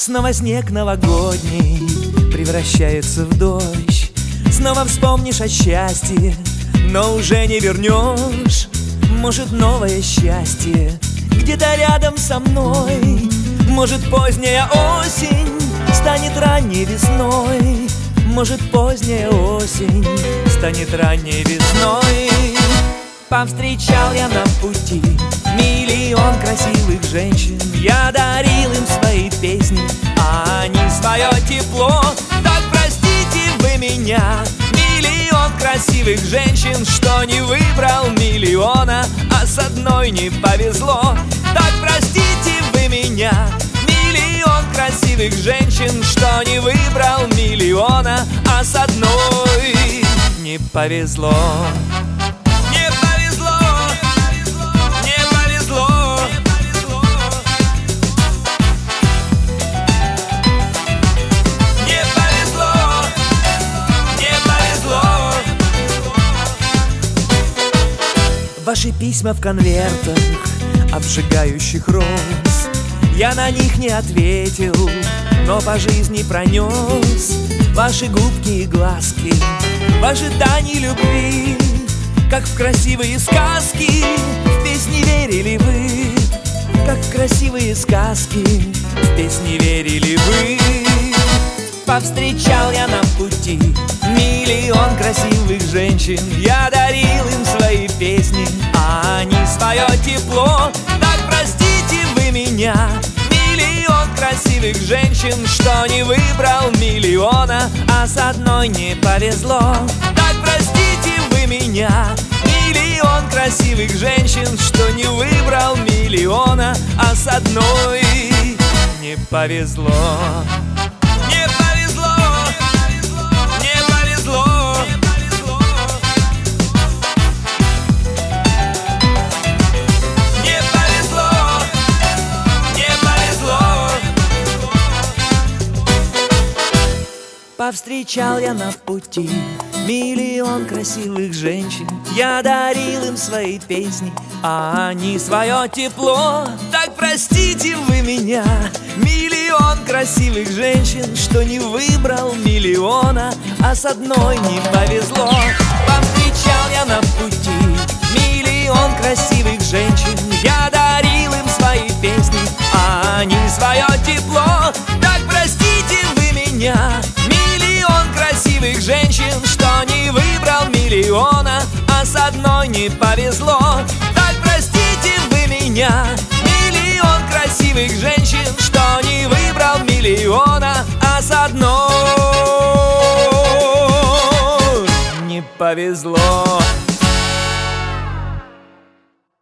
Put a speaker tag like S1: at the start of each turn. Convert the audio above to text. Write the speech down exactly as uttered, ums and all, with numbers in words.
S1: Снова снег новогодний превращается в дождь. Снова вспомнишь о счастье, но уже не вернешь. Может, новое счастье где-то рядом со мной. Может, поздняя осень станет ранней весной. Может, поздняя осень станет ранней весной. Повстречал я на пути миллион красивых женщин. Я дарил им свои песни, а они свое тепло. Так простите вы меня, миллион красивых женщин, что не выбрал миллиона, а с одной не повезло. Так простите вы меня, миллион красивых женщин, что не выбрал миллиона, а с одной не повезло. Ваши письма в конвертах, обжигающих роз. Я на них не ответил, но по жизни пронес ваши губки и глазки в ожидании любви. Как в красивые сказки, в песни верили вы. Как в красивые сказки, в песни верили вы. Повстречал я на пути миллион красивых женщин. Я дарил им свои песни, а они свое тепло. Так простите вы меня, миллион красивых женщин, что не выбрал миллиона, а с одной не повезло. Так простите вы меня, миллион красивых женщин, что не выбрал миллиона, а с одной не повезло. Повстречал я на пути миллион красивых женщин. Я дарил им свои песни, а они свое тепло. Так простите вы меня, миллион красивых женщин, что не выбрал миллиона, а с одной не повезло. Повстречал я на пути миллион красивых женщин. Я дарил им свои песни, а они свое тепло. Так простите вы меня, красивых женщин, что не выбрал миллиона, а с одной не повезло. Так простите вы меня, миллион красивых женщин, что не выбрал миллиона, а с одной не повезло.